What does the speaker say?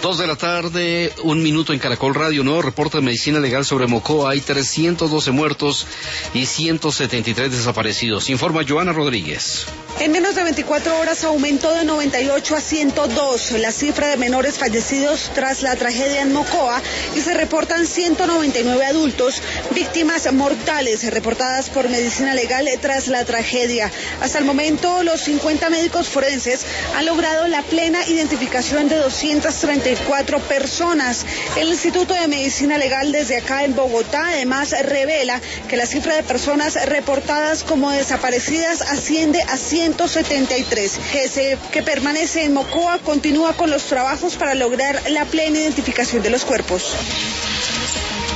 2:01 p.m. en Caracol Radio. Nuevo reporte de Medicina Legal sobre Mocoa. Hay 312 muertos y 173 desaparecidos. Informa Joana Rodríguez. En menos de 24 horas aumentó de 98 a 102 la cifra de menores fallecidos tras la tragedia en Mocoa y se reportan 199 adultos víctimas mortales reportadas por Medicina Legal tras la tragedia. Hasta el momento, los 50 médicos forenses han logrado la plena identificación de 234 personas. El Instituto de Medicina Legal desde acá en Bogotá además revela que la cifra de personas reportadas como desaparecidas asciende a 173. Que permanece en Mocoa continúa con los trabajos para lograr la plena identificación de los cuerpos.